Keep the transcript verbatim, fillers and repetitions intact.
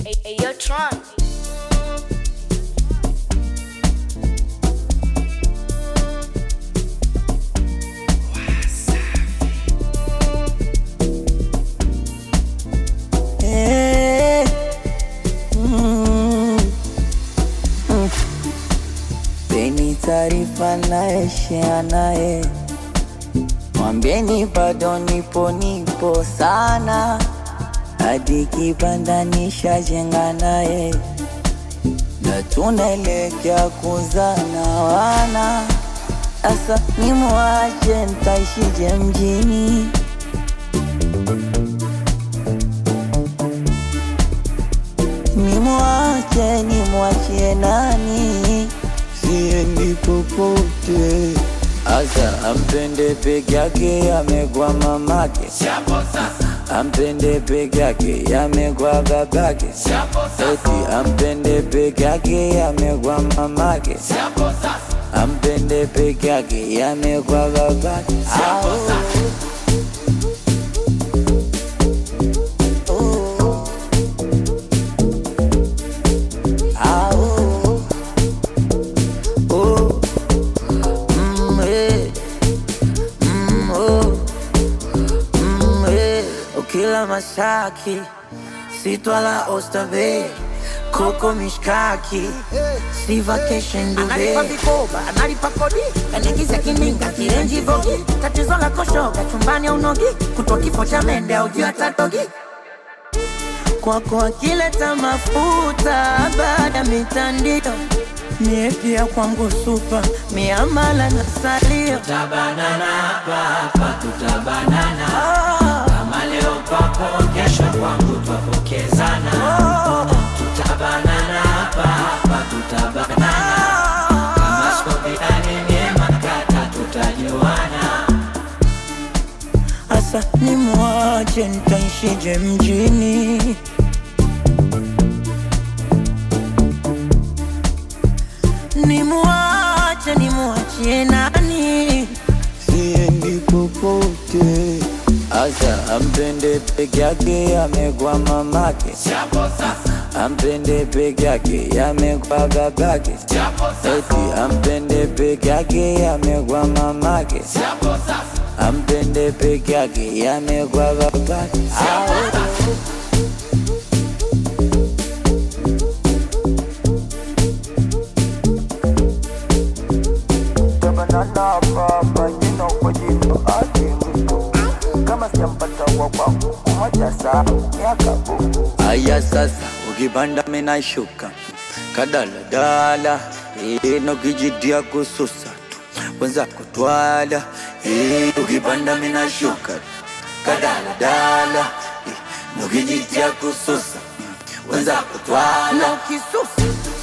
Hey, yo, Tron. Hey. Mm. Mm. Peni taarifa naye share naye, mwambieni bado nipo nipo sana, hadi kibanda nishajenga naye, na tunaelekea kuzana wana. Asa nimwache ntaishije mjini? Nimwache nimwachie nani? Siendi popote. Asa ampende peke yake, amegwa mamake. Ampende peke yake, amegwa babake. Eti ampende peke yake, amegwa mamake. Ampende peke yake, amegwa babake. Kila Masaki, sitwala Oysterbay, Koko mishkaki, si vacation Dubai. Analipa vikoba, analipa kodi, kanigiza kininga, kienji vogi. Tatizo la koshoga, chumbani au nogi, kutwa kifo cha mende au jua tatogi. Kwako akileta mafuta, baada mitandio, mie pia kwangu supa, miamala na salio. Tutabanana hapa hapa, tutabanana kama leo kwako, kesho kwangu twapokezana. Tutabanana hapa hapa, tutabanana kama skobiani nyema kata, tutajuana. Asa nimwache ntaishije mjini? Nimwache nimwachie nani? Siendi popote. Asa ampende peke yake, amegwa mamake. Ampende peke yake, amegwa babake. Eti ampende peke yake, amegwa mamake. Ampende peke yake, amegwa babake. Tabanana baba, jina kwa jina ati mtu, kama siyampata wa kwangu kumoja saa miaka buku. Aya sasa ukipanda mina shuka kadala dala, ino kijidia kususa tu wenza kutwala. Ukipanda mina shuka kadala dala, ino kijidia kususa wenza kutwala. Na ukisusa